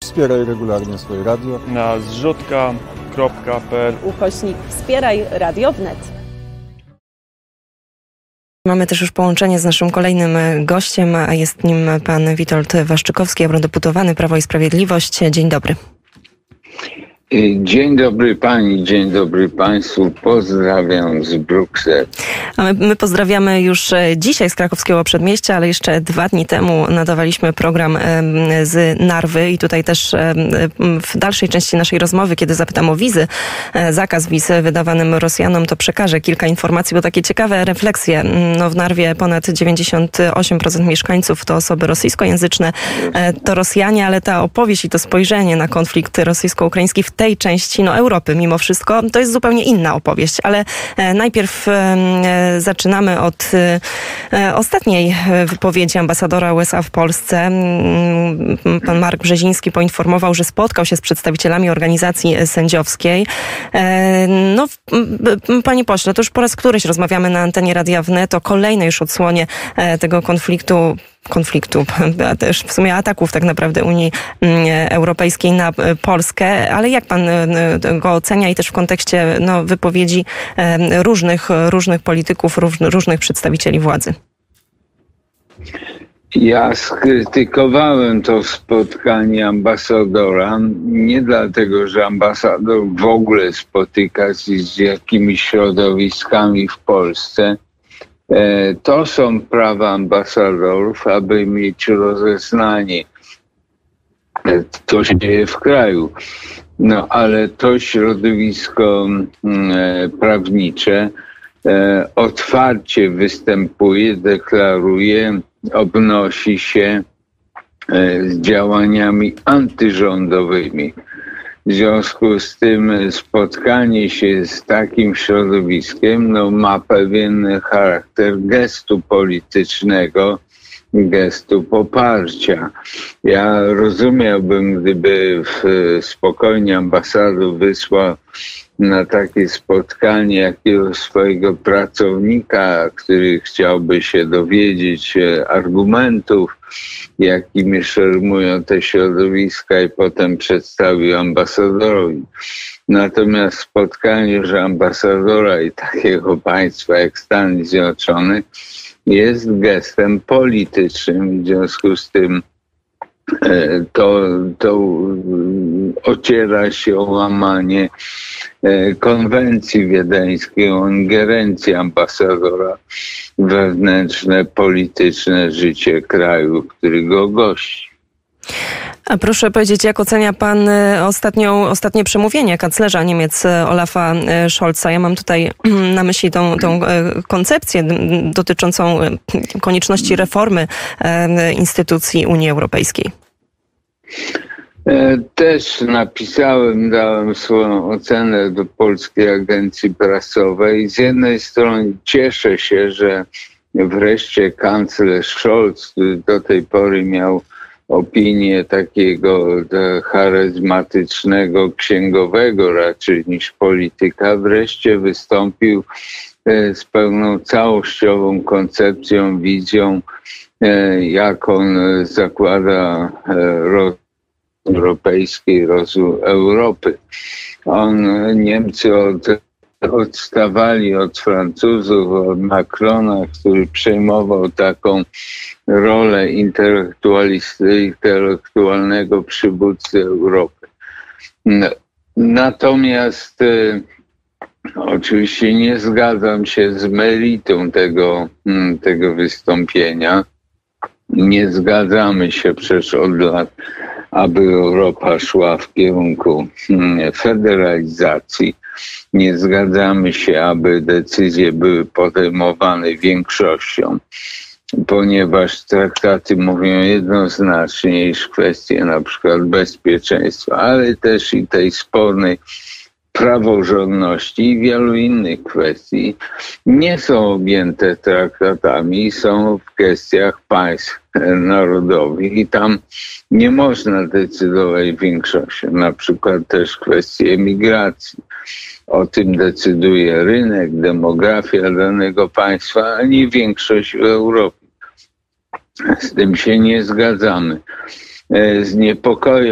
Wspieraj regularnie swoje radio na zrzutka.pl/wspieraj radio wnet. Mamy też już połączenie z naszym kolejnym gościem, a jest nim pan Witold Waszczykowski, eurodeputowany Prawo i Sprawiedliwość. Dzień dobry. Dzień dobry pani, dzień dobry państwu. Pozdrawiam z Brukseli. A my pozdrawiamy już dzisiaj z krakowskiego przedmieścia, ale jeszcze 2 dni temu nadawaliśmy program z Narwy i tutaj też w dalszej części naszej rozmowy, kiedy zapytam o wizy, zakaz wiz wydawanym Rosjanom, to przekażę kilka informacji, bo takie ciekawe refleksje. No w Narwie ponad 98% mieszkańców to osoby rosyjskojęzyczne, to Rosjanie, ale ta opowieść i to spojrzenie na konflikt rosyjsko-ukraiński w tej części Europy mimo wszystko, to jest zupełnie inna opowieść, ale najpierw zaczynamy od ostatniej wypowiedzi ambasadora USA w Polsce. Pan Mark Brzeziński poinformował, że spotkał się z przedstawicielami organizacji sędziowskiej. No, panie pośle, to już po raz któryś rozmawiamy na antenie Radia Wnet o kolejnej już odsłonie tego konfliktu, a też w sumie ataków tak naprawdę Unii Europejskiej na Polskę, ale jak pan go ocenia i też w kontekście wypowiedzi różnych polityków, różnych przedstawicieli władzy? Ja skrytykowałem to spotkanie ambasadora nie dlatego, że ambasador w ogóle spotyka się z jakimiś środowiskami w Polsce. To są prawa ambasadorów, aby mieć rozeznanie, co się dzieje w kraju. No ale to środowisko prawnicze otwarcie występuje, deklaruje, obnosi się z działaniami antyrządowymi. W związku z tym spotkanie się z takim środowiskiem ma pewien charakter gestu politycznego, gestu poparcia. Ja rozumiałbym, gdyby spokojnie ambasador wysłał na takie spotkanie jakiegoś swojego pracownika, który chciałby się dowiedzieć argumentów, jakimi szermują te środowiska i potem przedstawił ambasadorowi. Natomiast spotkanie już ambasadora i takiego państwa jak Stany Zjednoczone jest gestem politycznym, w związku z tym to ociera się o łamanie konwencji wiedeńskiej, o ingerencję ambasadora w wewnętrzne, polityczne życie kraju, który go gości. A proszę powiedzieć, jak ocenia pan ostatnie przemówienie kanclerza Niemiec Olafa Scholza? Ja mam tutaj na myśli tą koncepcję dotyczącą konieczności reformy instytucji Unii Europejskiej. Też dałem swoją ocenę do Polskiej Agencji Prasowej. Z jednej strony cieszę się, że wreszcie kanclerz Scholz, który do tej pory miał opinię takiego charyzmatycznego księgowego raczej niż polityka, wreszcie wystąpił z pełną całościową koncepcją, wizją, jak on zakłada rozwój Europy. Niemcy odstawali od Francuzów, od Macrona, który przejmował taką rolę intelektualnego przywódcy Europy. Natomiast oczywiście nie zgadzam się z meritą tego wystąpienia. Nie zgadzamy się przecież od lat, aby Europa szła w kierunku federalizacji. Nie zgadzamy się, aby decyzje były podejmowane większością, ponieważ traktaty mówią jednoznacznie, iż kwestie na przykład bezpieczeństwa, ale też i tej spornej praworządności i wielu innych kwestii nie są objęte traktatami, są w kwestiach państw narodowych i tam nie można decydować większością. Na przykład też kwestie emigracji. O tym decyduje rynek, demografia danego państwa, a nie większość w Europie. Z tym się nie zgadzamy. Z niepokojem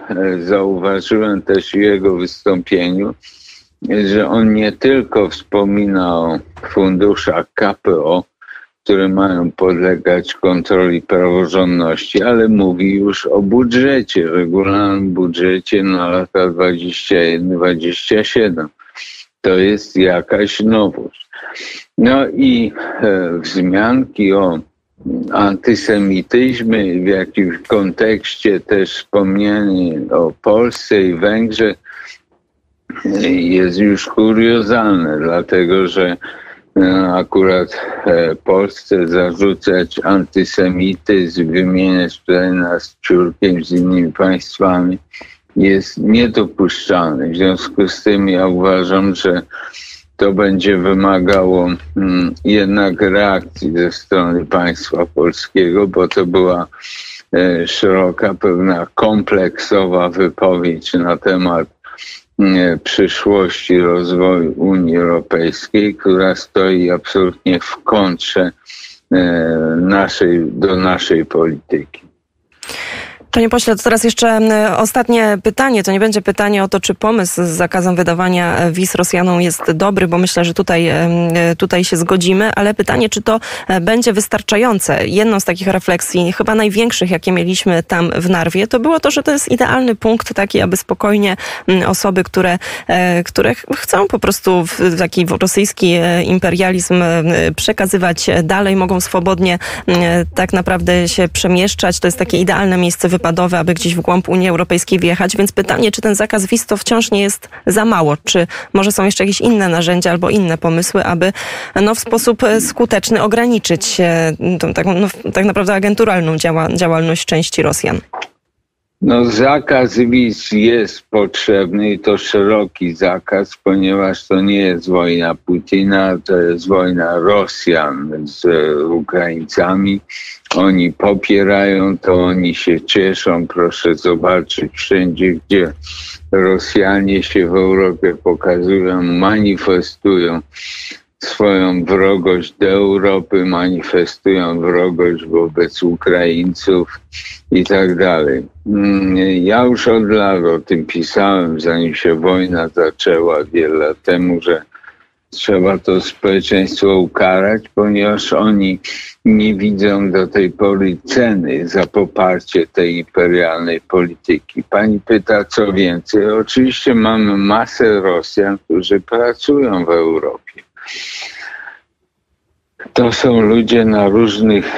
zauważyłem też w jego wystąpieniu, że on nie tylko wspomina o funduszach KPO, które mają podlegać kontroli praworządności, ale mówi już o budżecie, regularnym budżecie na lata 21-27. To jest jakaś nowość. No i wzmianki o antysemityzmie, w jakimś kontekście też wspomnienie o Polsce i Węgrzech jest już kuriozalne, dlatego że akurat Polsce zarzucać antysemityzm, wymieniać tutaj nas ciurkiem z innymi państwami jest niedopuszczalne. W związku z tym ja uważam, że to będzie wymagało jednak reakcji ze strony państwa polskiego, bo to była szeroka, pewna kompleksowa wypowiedź na temat przyszłości rozwoju Unii Europejskiej, która stoi absolutnie w kontrze do naszej polityki. Panie pośle, to teraz jeszcze ostatnie pytanie. To nie będzie pytanie o to, czy pomysł z zakazem wydawania wiz Rosjanom jest dobry, bo myślę, że tutaj się zgodzimy, ale pytanie, czy to będzie wystarczające. Jedną z takich refleksji, chyba największych, jakie mieliśmy tam w Narwie, to było to, że to jest idealny punkt taki, aby spokojnie osoby, które chcą po prostu taki rosyjski imperializm przekazywać dalej, mogą swobodnie tak naprawdę się przemieszczać. To jest takie idealne miejsce wypadowe, aby gdzieś w głąb Unii Europejskiej wjechać. Więc pytanie, czy ten zakaz wiz to wciąż nie jest za mało? Czy może są jeszcze jakieś inne narzędzia albo inne pomysły, aby w sposób skuteczny ograniczyć tą taką, tak naprawdę agenturalną działalność części Rosjan? Zakaz wiz jest potrzebny i to szeroki zakaz, ponieważ to nie jest wojna Putina, to jest wojna Rosjan z Ukraińcami. Oni popierają to, oni się cieszą. Proszę zobaczyć wszędzie, gdzie Rosjanie się w Europie pokazują, manifestują swoją wrogość do Europy, manifestują wrogość wobec Ukraińców i tak dalej. Ja już od lat o tym pisałem, zanim się wojna zaczęła wiele lat temu, że trzeba to społeczeństwo ukarać, ponieważ oni nie widzą do tej pory ceny za poparcie tej imperialnej polityki. Pani pyta, co więcej. Oczywiście mamy masę Rosjan, którzy pracują w Europie. To są ludzie na różnych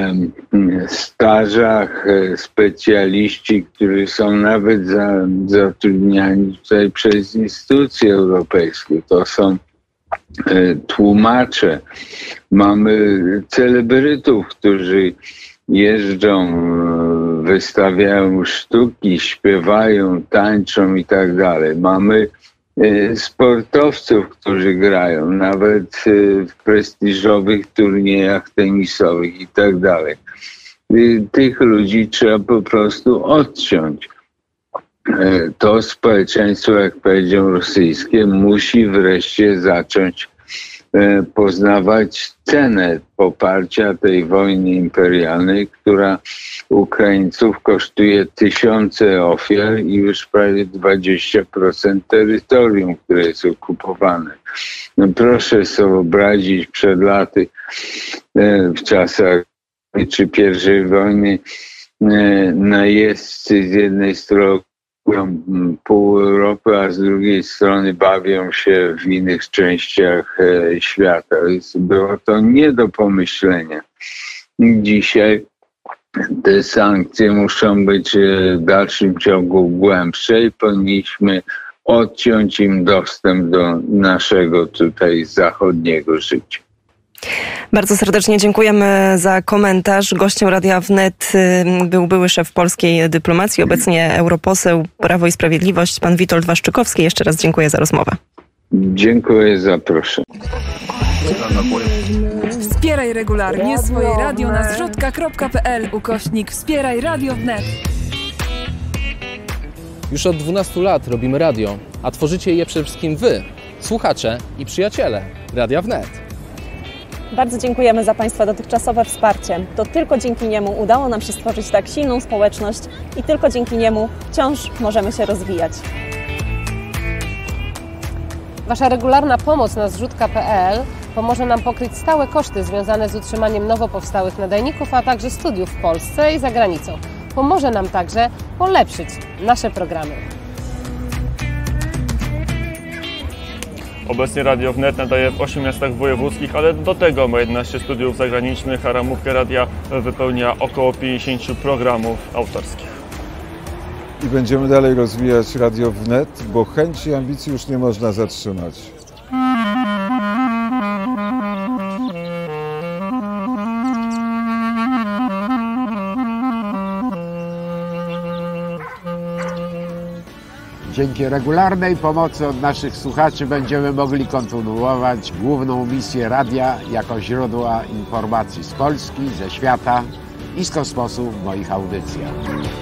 stażach, specjaliści, którzy są nawet zatrudniani tutaj przez instytucje europejskie. To są tłumacze. Mamy celebrytów, którzy jeżdżą, wystawiają sztuki, śpiewają, tańczą i tak dalej. Mamy sportowców, którzy grają nawet w prestiżowych turniejach tenisowych i tak dalej. Tych ludzi trzeba po prostu odciąć. To społeczeństwo, jak powiedział rosyjskie, musi wreszcie zacząć poznawać cenę poparcia tej wojny imperialnej, która Ukraińców kosztuje tysiące ofiar i już prawie 20% terytorium, które jest okupowane. Proszę sobie wyobrazić przed laty, w czasach czy I wojny, najeźdźcy z jednej strony pół Europy, a z drugiej strony bawią się w innych częściach świata. Było to nie do pomyślenia. Dzisiaj te sankcje muszą być w dalszym ciągu głębsze i powinniśmy odciąć im dostęp do naszego tutaj zachodniego życia. Bardzo serdecznie dziękujemy za komentarz. Gościem Radia Wnet był były szef polskiej dyplomacji, obecnie europoseł Prawo i Sprawiedliwość, pan Witold Waszczykowski. Jeszcze raz dziękuję za rozmowę. Dziękuję za proszę. Wspieraj regularnie swoje radio na zrzutka.pl/wspieraj Radio Wnet. Już od 12 lat robimy radio, a tworzycie je przede wszystkim wy, słuchacze i przyjaciele Radia Wnet. Bardzo dziękujemy za Państwa dotychczasowe wsparcie. To tylko dzięki niemu udało nam się stworzyć tak silną społeczność i tylko dzięki niemu wciąż możemy się rozwijać. Wasza regularna pomoc na zrzutka.pl pomoże nam pokryć stałe koszty związane z utrzymaniem nowo powstałych nadajników, a także studiów w Polsce i za granicą. Pomoże nam także polepszyć nasze programy. Obecnie Radio Wnet nadaje w 8 miastach wojewódzkich, ale do tego ma 11 studiów zagranicznych, a ramówkę radia wypełnia około 50 programów autorskich. I będziemy dalej rozwijać Radio Wnet, bo chęci i ambicji już nie można zatrzymać. Dzięki regularnej pomocy od naszych słuchaczy będziemy mogli kontynuować główną misję radia jako źródła informacji z Polski, ze świata i z kosmosu w moich audycjach.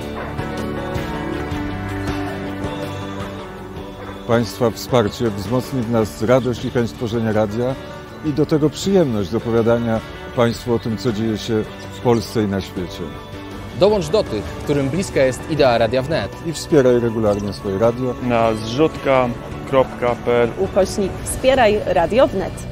Państwa wsparcie wzmocni w nas radość i chęć tworzenia radia i do tego przyjemność opowiadania Państwu o tym, co dzieje się w Polsce i na świecie. Dołącz do tych, którym bliska jest idea Radia Wnet. I wspieraj regularnie swoje radio Na zrzutka.pl /Wspieraj Radio Wnet.